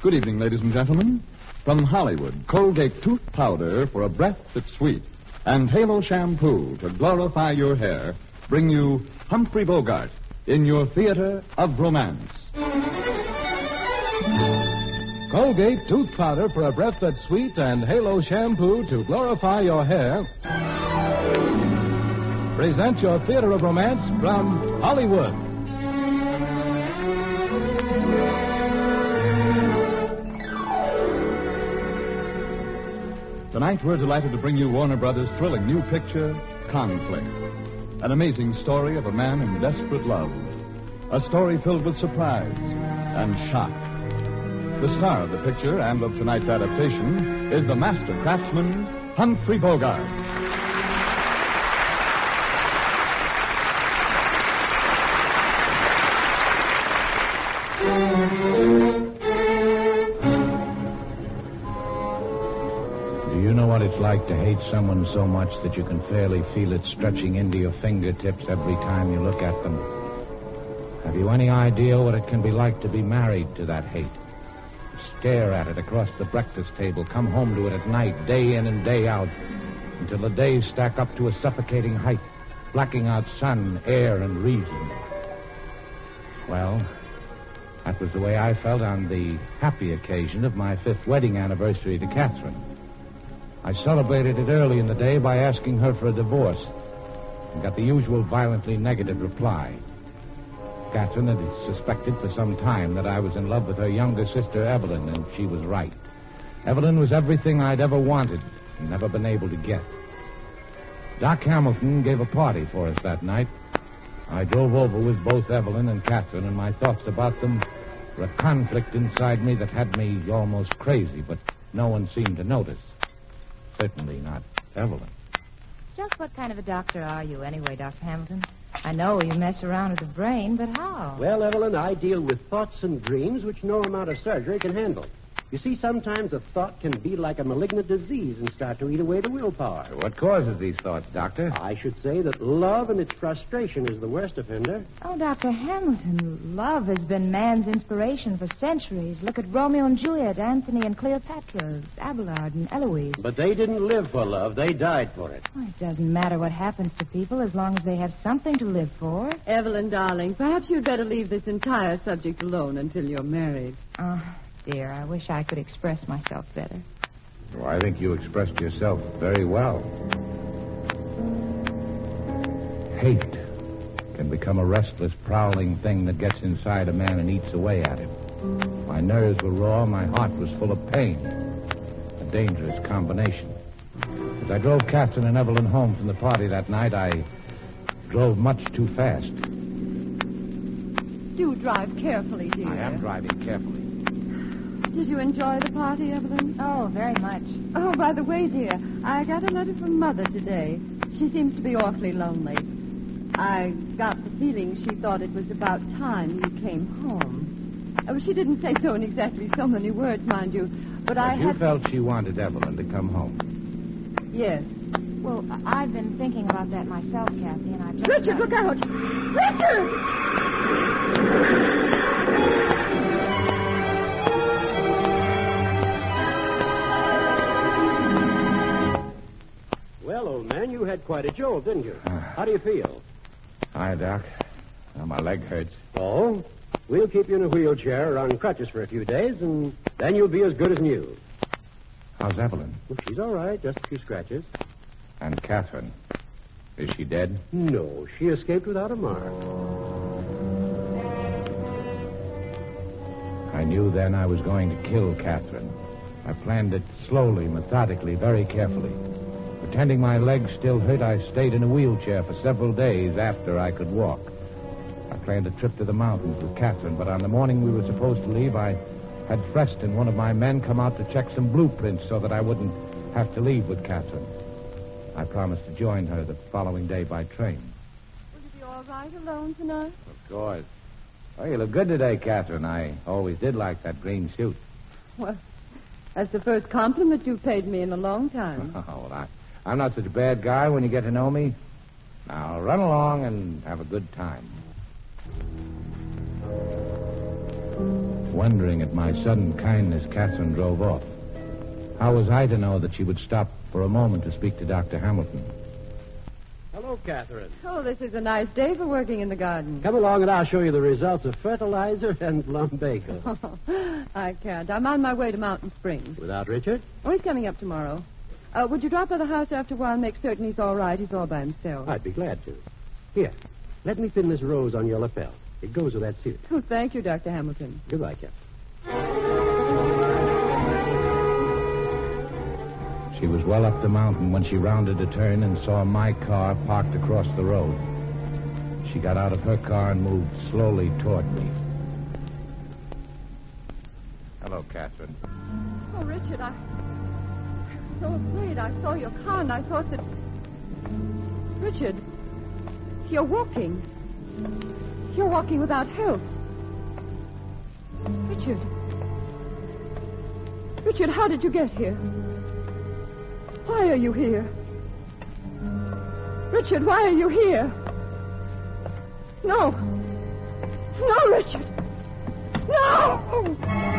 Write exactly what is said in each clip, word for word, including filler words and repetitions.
Good evening, ladies and gentlemen. From Hollywood, Colgate Tooth Powder for a breath that's sweet and Halo Shampoo to glorify your hair bring you Humphrey Bogart in your theater of romance. Colgate Tooth Powder for a breath that's sweet and Halo Shampoo to glorify your hair present your theater of romance from Hollywood. Tonight, we're delighted to bring you Warner Brothers' thrilling new picture, Conflict. An amazing story of a man in desperate love. A story filled with surprise and shock. The star of the picture and of tonight's adaptation is the master craftsman, Humphrey Bogart. Do you know what it's like to hate someone so much that you can fairly feel it stretching into your fingertips every time you look at them? Have you any idea what it can be like to be married to that hate? Stare at it across the breakfast table, come home to it at night, day in and day out, until the days stack up to a suffocating height, blacking out sun, air, and reason. Well, that was the way I felt on the happy occasion of my fifth wedding anniversary to Catherine. I celebrated it early in the day by asking her for a divorce and got the usual violently negative reply. Catherine had suspected for some time that I was in love with her younger sister, Evelyn, and she was right. Evelyn was everything I'd ever wanted and never been able to get. Doc Hamilton gave a party for us that night. I drove over with both Evelyn and Catherine, and my thoughts about them were a conflict inside me that had me almost crazy, but no one seemed to notice. Certainly not Evelyn. Just what kind of a doctor are you anyway, Doctor Hamilton? I know you mess around with the brain, but how? Well, Evelyn, I deal with thoughts and dreams which no amount of surgery can handle. You see, sometimes a thought can be like a malignant disease and start to eat away the willpower. What causes these thoughts, Doctor? I should say that love and its frustration is the worst offender. Oh, Doctor Hamilton, love has been man's inspiration for centuries. Look at Romeo and Juliet, Anthony and Cleopatra, Abelard and Eloise. But they didn't live for love. They died for it. Well, it doesn't matter what happens to people as long as they have something to live for. Evelyn, darling, perhaps you'd better leave this entire subject alone until you're married. Oh, dear, I wish I could express myself better. Oh, I think you expressed yourself very well. Hate can become a restless, prowling thing that gets inside a man and eats away at him. My nerves were raw, my heart was full of pain. A dangerous combination. As I drove Catherine and Evelyn home from the party that night, I drove much too fast. Do drive carefully, dear. I am driving carefully. Did you enjoy the party, Evelyn? Oh, very much. Oh, by the way, dear, I got a letter from Mother today. She seems to be awfully lonely. I got the feeling she thought it was about time you came home. Oh, she didn't say so in exactly so many words, mind you, but, But I you had... felt she wanted Evelyn to come home. Yes. Well, I've been thinking about that myself, Kathy, and I've just... Richard, look out! Richard! Well, old man, you had quite a jolt, didn't you? How do you feel? Hi, Doc. Now my leg hurts. Oh? We'll keep you in a wheelchair or on crutches for a few days, and then you'll be as good as new. How's Evelyn? Well, she's all right, just a few scratches. And Catherine? Is she dead? No, she escaped without a mark. I knew then I was going to kill Catherine. I planned it slowly, methodically, very carefully. Pretending my legs still hurt, I stayed in a wheelchair for several days after I could walk. I planned a trip to the mountains with Catherine, but on the morning we were supposed to leave, I had Freston, one of my men, come out to check some blueprints so that I wouldn't have to leave with Catherine. I promised to join her the following day by train. Will you be all right alone tonight? Of course. Oh, you look good today, Catherine. I always did like that green suit. Well, that's the first compliment you've paid me in a long time. Oh, well, I, I'm not such a bad guy when you get to know me. Now, run along and have a good time. Wondering at my sudden kindness, Catherine drove off. How was I to know that she would stop for a moment to speak to Doctor Hamilton? Hello, Catherine. Oh, this is a nice day for working in the garden. Come along and I'll show you the results of fertilizer and lumbago. I can't. I'm on my way to Mountain Springs. Without Richard? Oh, he's coming up tomorrow. Uh, would you drop by the house after a while and make certain he's all right? He's all by himself. I'd be glad to. Here, let me pin this rose on your lapel. It goes with that suit. Oh, thank you, Doctor Hamilton. Goodbye, Captain. She was well up the mountain when she rounded a turn and saw my car parked across the road. She got out of her car and moved slowly toward me. Hello, Catherine. Oh, Richard, I... I was so afraid. I saw your car and I thought that... Richard, you're walking. You're walking without help. Richard. Richard, how did you get here? Why are you here? Richard, why are you here? No. No, Richard. No!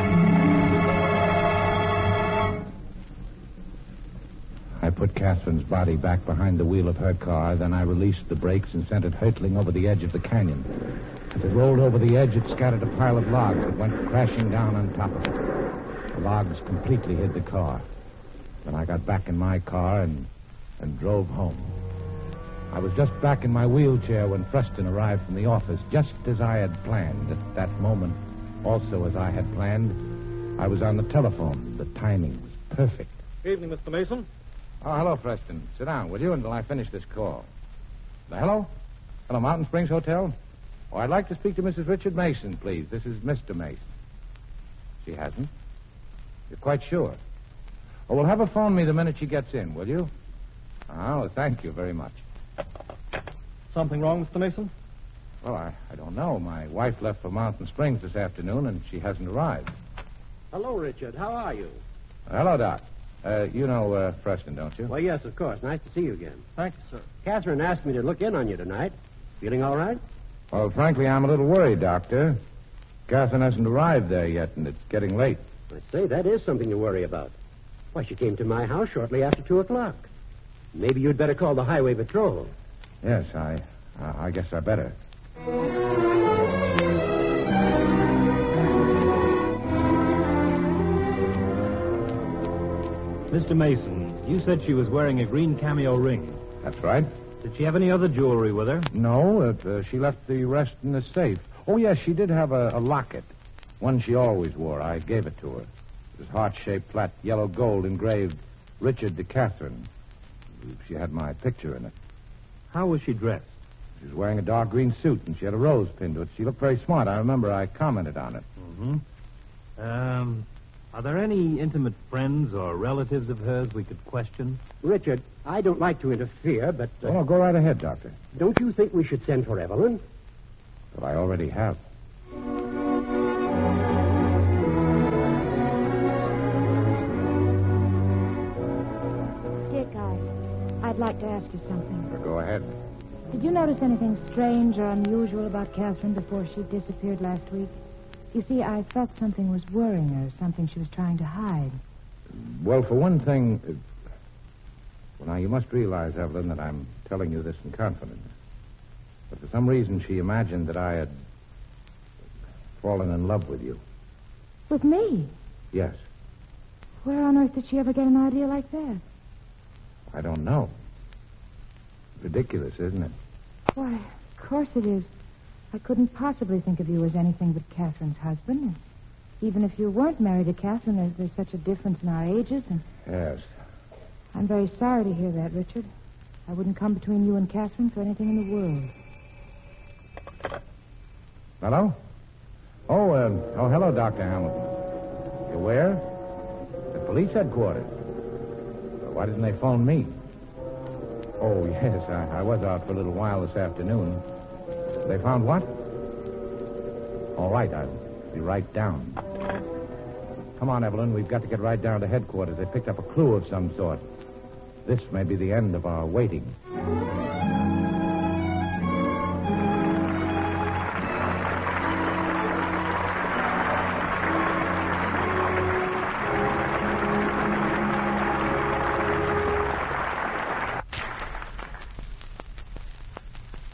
I put Catherine's body back behind the wheel of her car, then I released the brakes and sent it hurtling over the edge of the canyon. As it rolled over the edge, it scattered a pile of logs that went crashing down on top of it. The logs completely hid the car. Then I got back in my car and, and drove home. I was just back in my wheelchair when Preston arrived from the office, just as I had planned. At that moment, also as I had planned, I was on the telephone. The timing was perfect. Evening, Mister Mason. Oh, hello, Preston. Sit down, will you, until I finish this call. Uh, hello? Hello, Mountain Springs Hotel? Oh, I'd like to speak to Missus Richard Mason, please. This is Mister Mason. She hasn't? You're quite sure? Oh, well, have her phone me the minute she gets in, will you? Oh, well, thank you very much. Something wrong, Mister Mason? Well, I, I don't know. My wife left for Mountain Springs this afternoon, and she hasn't arrived. Hello, Richard. How are you? Uh, hello, Doc. Uh, you know uh, Preston, don't you? Well, yes, of course. Nice to see you again. Thank you, sir. Catherine asked me to look in on you tonight. Feeling all right? Well, frankly, I'm a little worried, Doctor. Catherine hasn't arrived there yet, and it's getting late. I say, that is something to worry about. Why, she came to my house shortly after two o'clock. Maybe you'd better call the highway patrol. Yes, I, uh, I guess I better. Mister Mason, you said she was wearing a green cameo ring. That's right. Did she have any other jewelry with her? No, uh, uh, she left the rest in the safe. Oh, yes, she did have a, a locket. One she always wore. I gave it to her. It was heart-shaped, flat, yellow gold, engraved Richard to Catherine. She had my picture in it. How was she dressed? She was wearing a dark green suit, and she had a rose pinned to it. She looked very smart. I remember I commented on it. Mm-hmm. Um, are there any intimate friends or relatives of hers we could question? Richard, I don't like to interfere, but... Uh, Oh, go right ahead, Doctor. don't you think we should send for Evelyn? But I already have. Dick, I, I'd like to ask you something. Well, go ahead. Did you notice anything strange or unusual about Catherine before she disappeared last week? You see, I thought something was worrying her, something she was trying to hide. Well, for one thing... Uh, well, now, you must realize, Evelyn, that I'm telling you this in confidence. But for some reason, she imagined that I had fallen in love with you. With me? Yes. Where on earth did she ever get an idea like that? I don't know. Ridiculous, isn't it? Why, of course it is. I couldn't possibly think of you as anything but Catherine's husband. And even if you weren't married to Catherine, there's, there's such a difference in our ages. And Yes. I'm very sorry to hear that, Richard. I wouldn't come between you and Catherine for anything in the world. Hello? Oh, uh, oh, hello, Doctor Hamilton. You where? The police headquarters. Well, why didn't they phone me? Oh, yes, I, I was out for a little while this afternoon. They found what? All right, I'll be right down. Come on, Evelyn. We've got to get right down to headquarters. They picked up a clue of some sort. This may be the end of our waiting.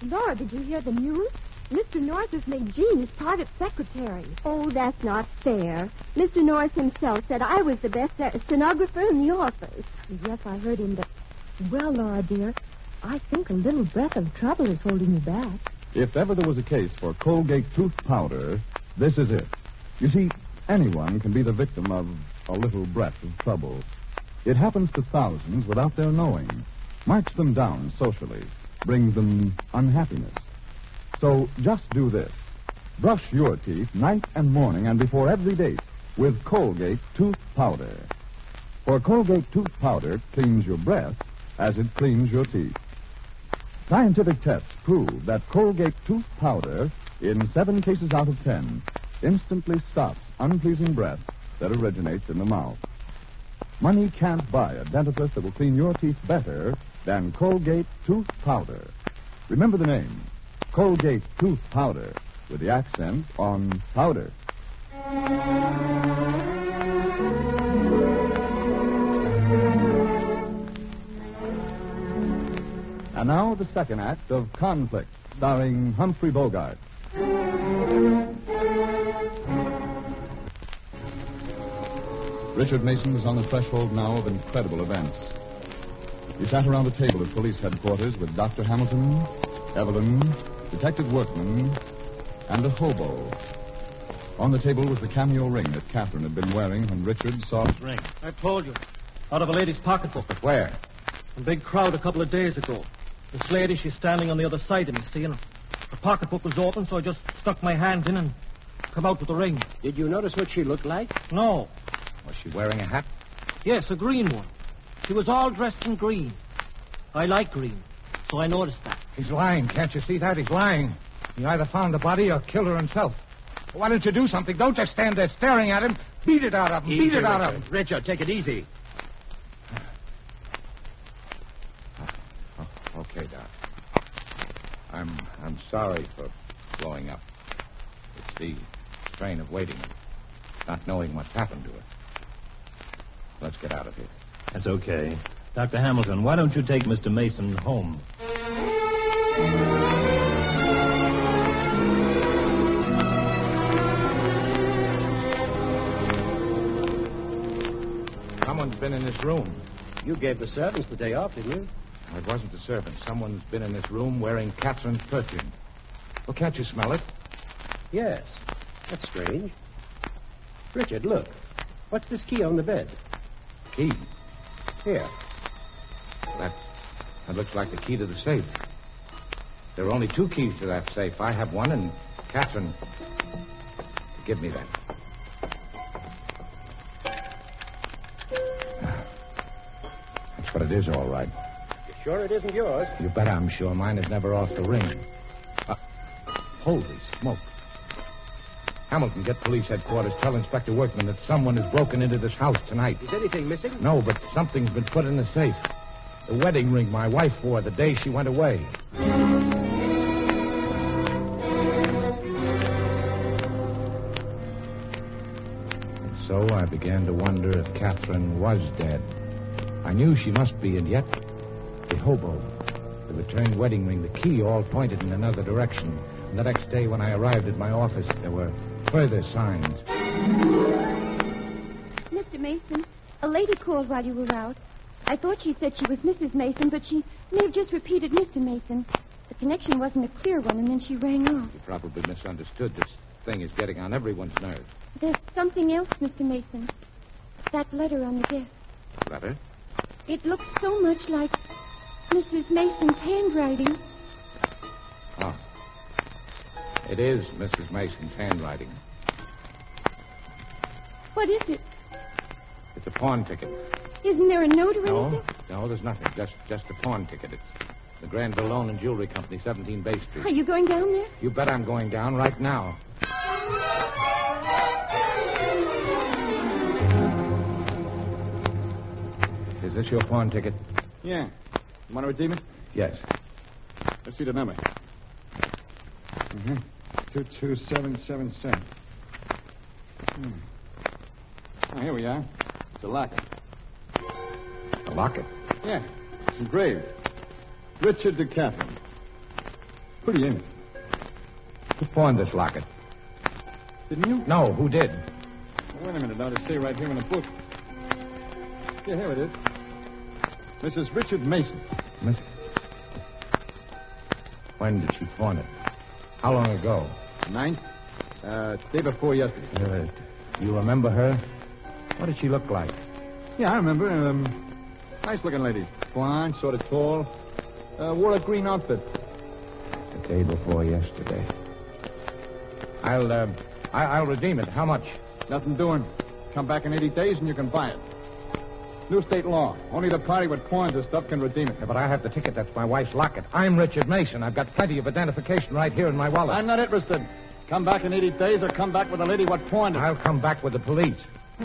Laura, did you hear the news? Mister Norris has made Jean his private secretary. Oh, that's not fair. Mister Norris himself said I was the best stenographer in the office. Yes, I heard him, but... Well, Laura, dear, I think a little breath of trouble is holding you back. If ever there was a case for Colgate tooth powder, this is it. You see, anyone can be the victim of a little breath of trouble. It happens to thousands without their knowing. Marks them down socially. Brings them unhappiness. So just do this. Brush your teeth night and morning and before every date with Colgate tooth powder. For Colgate tooth powder cleans your breath as it cleans your teeth. Scientific tests prove that Colgate tooth powder, in seven cases out of ten, instantly stops unpleasing breath that originates in the mouth. Money can't buy a dentifrice that will clean your teeth better than Colgate tooth powder. Remember the name, Colgate tooth powder, with the accent on powder. And now the second act of Conflict, starring Humphrey Bogart. Richard Mason was on the threshold now of incredible events. He sat around a table at police headquarters with Doctor Hamilton, Evelyn, Detective Workman, and a hobo. On the table was the cameo ring that Catherine had been wearing when Richard saw... Ring. I told you. Out of a lady's pocketbook. But where? A big crowd a couple of days ago. This lady, she's standing on the other side of me, see, and the pocketbook was open, so I just stuck my hand in and come out with the ring. Did you notice what she looked like? No. Was she wearing a hat? Yes, a green one. She was all dressed in green. I like green, so I noticed that. He's lying. Can't you see that? He's lying. He either found the body or killed her himself. Why don't you do something? Don't just stand there staring at him. Beat it out of him. Easy, Beat it out Richard. of him. Richard, take it easy. Oh, okay, Doc. I'm I'm sorry for blowing up. It's the strain of waiting and not knowing what's happened to her. Let's get out of here. That's okay. Doctor Hamilton, why don't you take Mister Mason home? Someone's been in this room. You gave the servants the day off, didn't you? It wasn't the servant. Someone's been in this room wearing Catherine's perfume. Well, can't you smell it? Yes. That's strange. Richard, look. What's this key on the bed? Key? Here. That, that looks like the key to the safe. There are only two keys to that safe. I have one, and Catherine... Give me that. That's what it is, all right. You sure it isn't yours? You bet I'm sure. Mine is never off the ring. Uh, holy smoke. Hamilton, get police headquarters. Tell Inspector Workman that someone has broken into this house tonight. Is anything missing? No, but something's been put in the safe. The wedding ring my wife wore the day she went away. And so I began to wonder if Catherine was dead. I knew she must be, and yet the hobo, the returned wedding ring, the key all pointed in another direction. And the next day when I arrived at my office, there were further signs. Mister Mason, a lady called while you were out. I thought she said she was Missus Mason, but she may have just repeated Mister Mason. The connection wasn't a clear one, and then she rang off. You probably misunderstood. This thing is getting on everyone's nerves. There's something else, Mister Mason. That letter on the desk. Letter? It looks so much like Missus Mason's handwriting. Oh. It is Missus Mason's handwriting. What is it? It's a pawn ticket. Isn't there a note or No, anything? no, there's nothing. Just just a pawn ticket. It's the Granville Loan and Jewelry Company, seventeen Bay Street. Are you going down there? You bet I'm going down right now. Is this your pawn ticket? Yeah. You want to redeem it? Yes. Let's see the number. Mm-hmm. two two seven seven seven. Hmm. Oh, here we are. It's a locket. A locket? Yeah. It's engraved. Richard to Catherine. Pretty, ain't it? Who pawned this locket? Didn't you? No, who did? Wait a minute. Now, to say right here in the book. Yeah, here it is. Missus Richard Mason. Miss... When did she pawn it? How long ago? Ninth? Uh, day before yesterday. Uh, do you remember her? What did she look like? Yeah, I remember. Um, nice-looking lady. Blonde, sort of tall. Uh, wore a green outfit. The day before yesterday. I'll, uh, I- I'll redeem it. How much? Nothing doing. Come back in eighty days and you can buy it. New state law. Only the party with pawns and stuff can redeem it. Yeah, but I have the ticket. That's my wife's locket. I'm Richard Mason. I've got plenty of identification right here in my wallet. I'm not interested. Come back in eighty days or come back with the lady what pawned it. I'll come back with the police.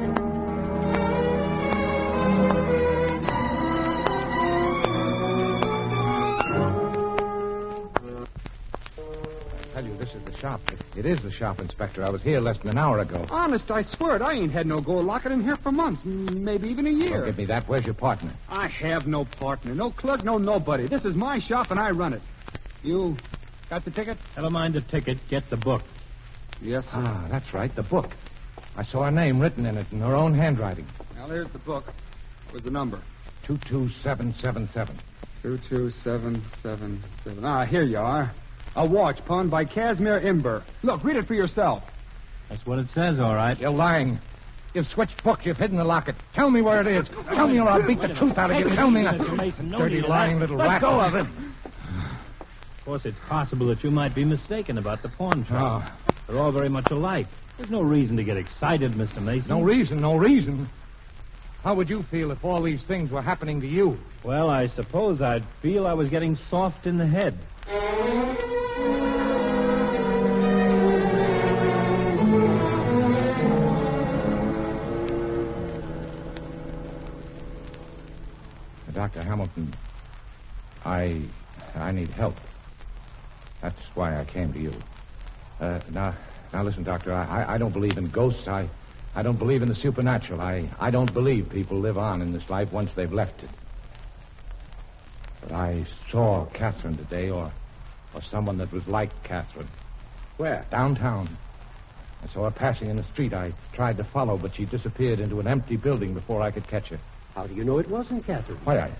I tell you, this is the shop. It, it is the shop, Inspector. I was here less than an hour ago. Honest, I swear it. I ain't had no gold locket in here for months, m- maybe even a year. Don't give me that. Where's your partner? I have no partner, no clerk, no nobody. This is my shop, and I run it. You got the ticket? Never mind the ticket. Get the book. Yes, sir. Ah, that's right, the book. I saw her name written in it in her own handwriting. Now, there's the book with the number. two two seven seven seven. two two seven seven seven. Ah, here you are. A watch pawned by Casimir Imber. Look, read it for yourself. That's what it says, all right. You're lying. You've switched books. You've hidden the locket. Tell me where it is. Tell me or I'll beat the truth out of you. Tell me. Mister Mason, no Dirty, need of lying that. little Let rat. go of him. Of course, it's possible that you might be mistaken about the pawn shop. Oh. They're all very much alike. There's no reason to get excited, Mister Mason. No reason, no reason. How would you feel if all these things were happening to you? Well, I suppose I'd feel I was getting soft in the head. Doctor Hamilton, I I need help. That's why I came to you. Uh, now, now listen, Doctor, I, I, I don't believe in ghosts. I, I don't believe in the supernatural. I, I don't believe people live on in this life once they've left it. But I saw Catherine today, or, or someone that was like Catherine. Where? Downtown. I saw her passing in the street. I tried to follow, but she disappeared into an empty building before I could catch her. How do you know it wasn't Catherine? Why, I...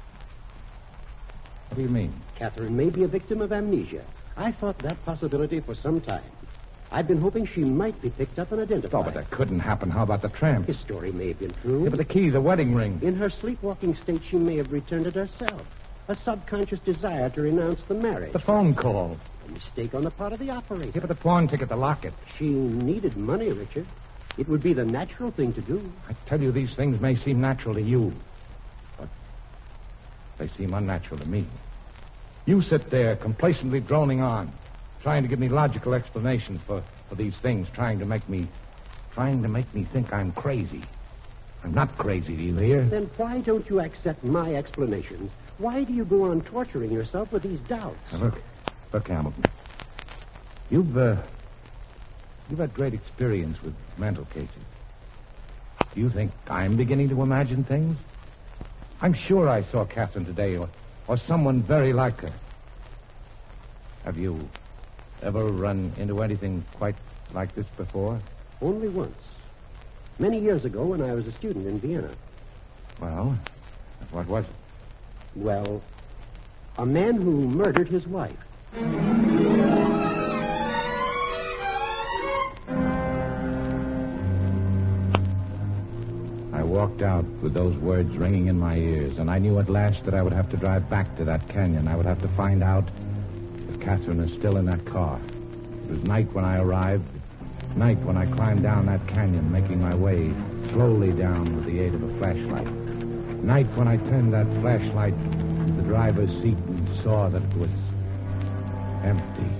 What do you mean? Catherine may be a victim of amnesia. I thought that possibility for some time. I've been hoping she might be picked up and identified. Oh, but that couldn't happen. How about the tramp? His story may have been true. Yeah, but the key, the wedding ring. In her sleepwalking state, she may have returned it herself. A subconscious desire to renounce the marriage. The phone call. A mistake on the part of the operator. Yeah, but the pawn ticket, the locket. She needed money, Richard. It would be the natural thing to do. I tell you, these things may seem natural to you, but they seem unnatural to me. You sit there complacently droning on, trying to give me logical explanations for, for these things, trying to make me trying to make me think I'm crazy. I'm not crazy, do you hear? Then why don't you accept my explanations? Why do you go on torturing yourself with these doubts? Now, look, look, Hamilton. You've, uh, you've had great experience with mental cases. Do you think I'm beginning to imagine things? I'm sure I saw Catherine today, or, or someone very like her. Have you ever run into anything quite like this before? Only once. Many years ago when I was a student in Vienna. Well, what was it? Well, a man who murdered his wife. I walked out with those words ringing in my ears, and I knew at last that I would have to drive back to that canyon. I would have to find out if Catherine is still in that car. It was night when I arrived, night when I climbed down that canyon, making my way slowly down with the aid of a flashlight. Night when I turned that flashlight to the driver's seat and saw that it was empty.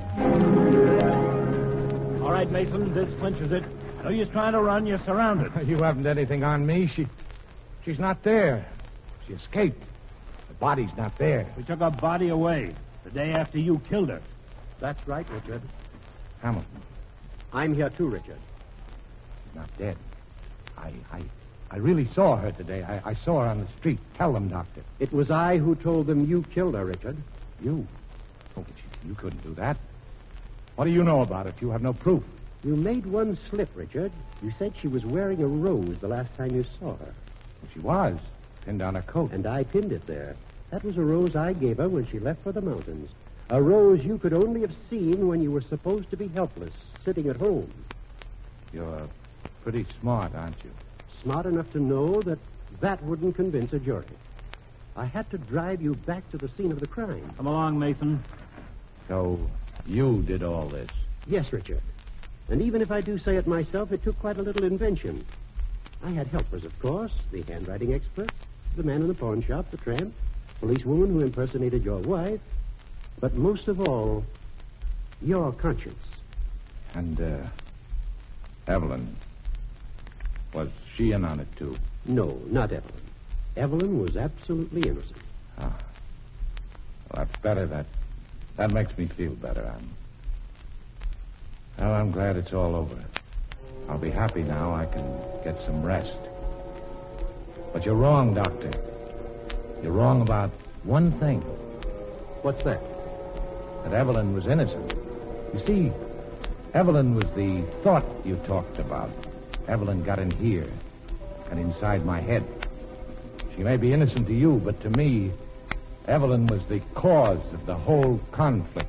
All right, Mason, this clinches it. No use trying to run. You're surrounded. You haven't anything on me. She, she's not there. She escaped. The body's not there. We took her body away the day after you killed her. That's right, Richard. Hamilton. I'm here too, Richard. She's not dead. I, I, I really saw her today. I, I saw her on the street. Tell them, Doctor. It was I who told them you killed her, Richard. You? Oh, but she's You couldn't do that. What do you know about it? You have no proof. You made one slip, Richard. You said she was wearing a rose the last time you saw her. She was. Pinned on her coat. And I pinned it there. That was a rose I gave her when she left for the mountains. A rose you could only have seen when you were supposed to be helpless, sitting at home. You're pretty smart, aren't you? Smart enough to know that that wouldn't convince a jury. I had to drive you back to the scene of the crime. Come along, Mason. So you did all this? Yes, Richard. And even if I do say it myself, it took quite a little invention. I had helpers, of course, the handwriting expert, the man in the pawn shop, the tramp, policewoman who impersonated your wife, but most of all, your conscience. And, uh, Evelyn, was she in on it, too? No, not Evelyn. Evelyn was absolutely innocent. Ah. Well, that's better. That that makes me feel better. I'm... Well, I'm glad it's all over. I'll be happy now. I can get some rest. But you're wrong, Doctor. You're wrong about one thing. What's that? That Evelyn was innocent. You see, Evelyn was the thought you talked about. Evelyn got in here and inside my head. She may be innocent to you, but to me, Evelyn was the cause of the whole conflict.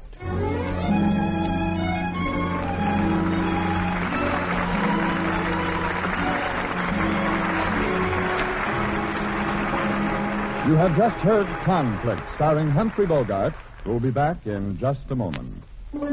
You have just heard Conflict, starring Humphrey Bogart, who will be back in just a moment.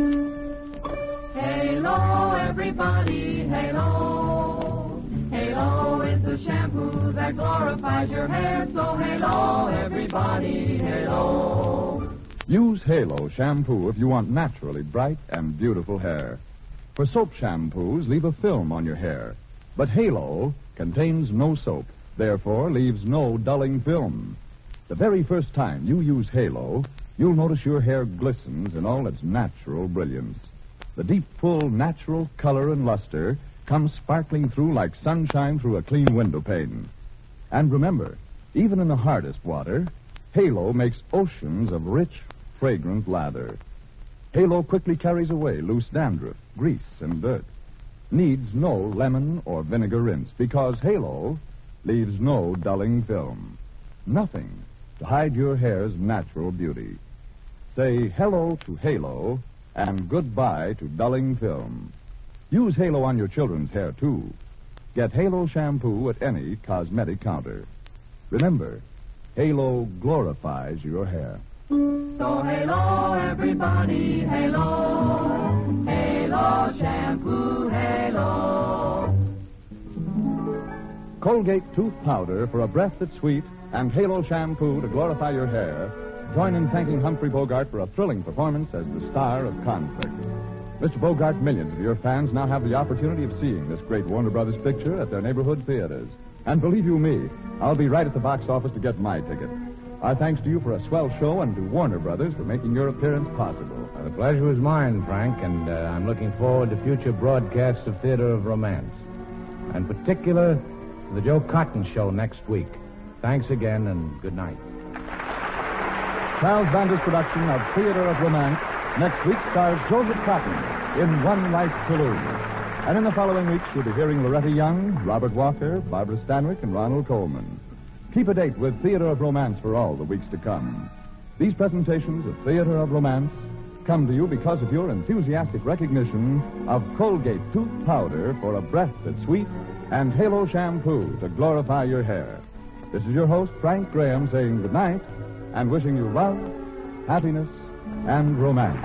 Halo, everybody, halo. Halo is the shampoo that glorifies your hair. So halo, everybody, halo. Use Halo shampoo if you want naturally bright and beautiful hair. For soap shampoos leave a film on your hair. But Halo contains no soap, therefore leaves no dulling film. The very first time you use Halo, you'll notice your hair glistens in all its natural brilliance. The deep, full, natural color and luster comes sparkling through like sunshine through a clean window pane. And remember, even in the hardest water, Halo makes oceans of rich, fragrant lather. Halo quickly carries away loose dandruff, grease, and dirt. Needs no lemon or vinegar rinse because Halo leaves no dulling film. Nothing to hide your hair's natural beauty. Say hello to Halo and goodbye to dulling film. Use Halo on your children's hair, too. Get Halo shampoo at any cosmetic counter. Remember, Halo glorifies your hair. So halo, everybody, halo. Halo shampoo, halo. Colgate tooth powder for a breath that's sweet and Halo shampoo to glorify your hair. Join in thanking Humphrey Bogart for a thrilling performance as the star of Conflict. Mister Bogart, millions of your fans now have the opportunity of seeing this great Warner Brothers picture at their neighborhood theaters. And believe you me, I'll be right at the box office to get my ticket. Our thanks to you for a swell show and to Warner Brothers for making your appearance possible. Well, the pleasure was mine, Frank, and uh, I'm looking forward to future broadcasts of Theater of Romance. In particular, to the Joe Cotton Show next week. Thanks again, and good night. Charles Vander's production of Theater of Romance next week stars Joseph Cotton in One Life to Lose. And in the following weeks, you'll be hearing Loretta Young, Robert Walker, Barbara Stanwyck, and Ronald Coleman. Keep a date with Theater of Romance for all the weeks to come. These presentations of Theater of Romance come to you because of your enthusiastic recognition of Colgate tooth powder for a breath that's sweet and Halo shampoo to glorify your hair. This is your host, Frank Graham, saying good night and wishing you love, happiness, and romance.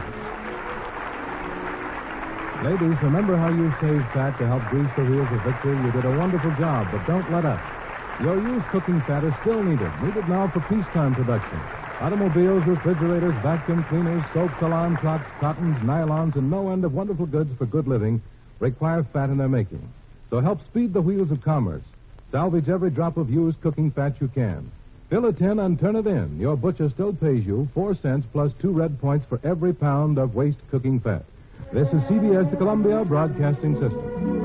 Ladies, remember how you saved fat to help grease the wheels of victory? You did a wonderful job, but don't let up. Your used cooking fat is still needed. Needed now for peacetime production. Automobiles, refrigerators, vacuum cleaners, soaps, alarm clocks, cottons, nylons, and no end of wonderful goods for good living require fat in their making. So help speed the wheels of commerce. Salvage every drop of used cooking fat you can. Fill a tin and turn it in. Your butcher still pays you four cents plus two red points for every pound of waste cooking fat. This is C B S, the Columbia Broadcasting System.